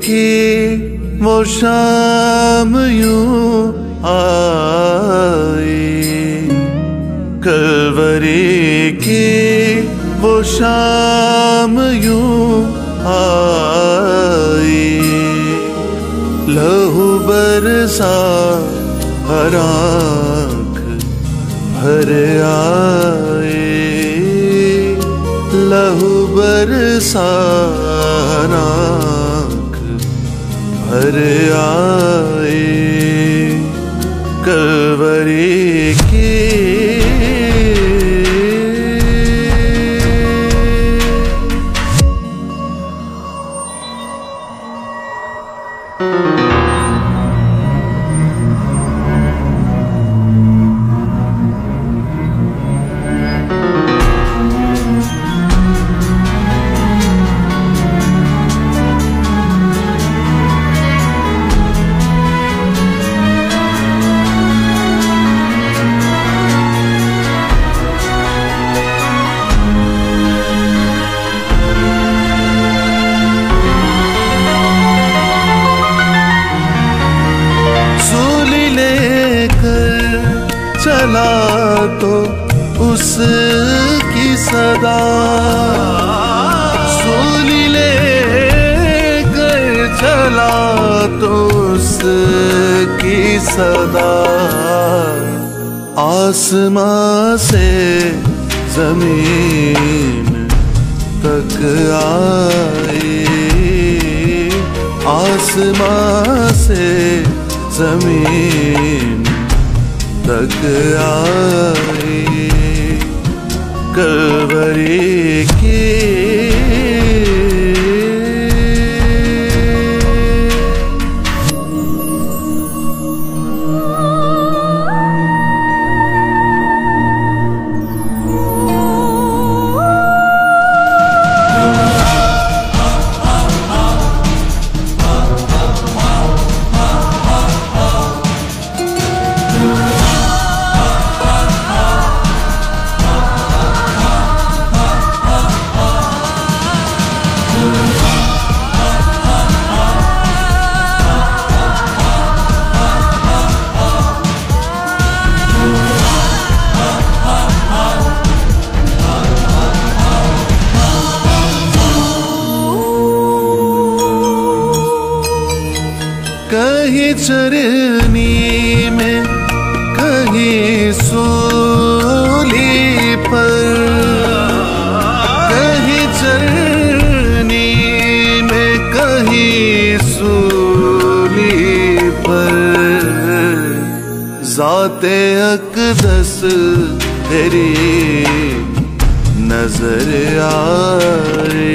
की वो शाम यूं आई, कलवरी की वो शाम यूं आई। लहू बरसा हर आँख भर आए, लहू बरसा हर आँख भर आए। कलवरी की चला तो उसकी सदा, सूली लेकर चला तो उसकी सदा। आसमां से जमीन तक आए, आसमां से जमीन तक आई। कलवरी की कहीं चरनी में, कहीं सूली पर, कहीं चरनी में, कहीं सूली पर। ज़ाते अक़दस तेरी नजर आए,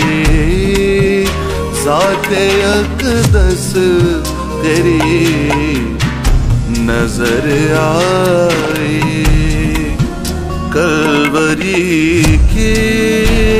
ज़ाते अक़दस तेरी नजर आई। कलवरी की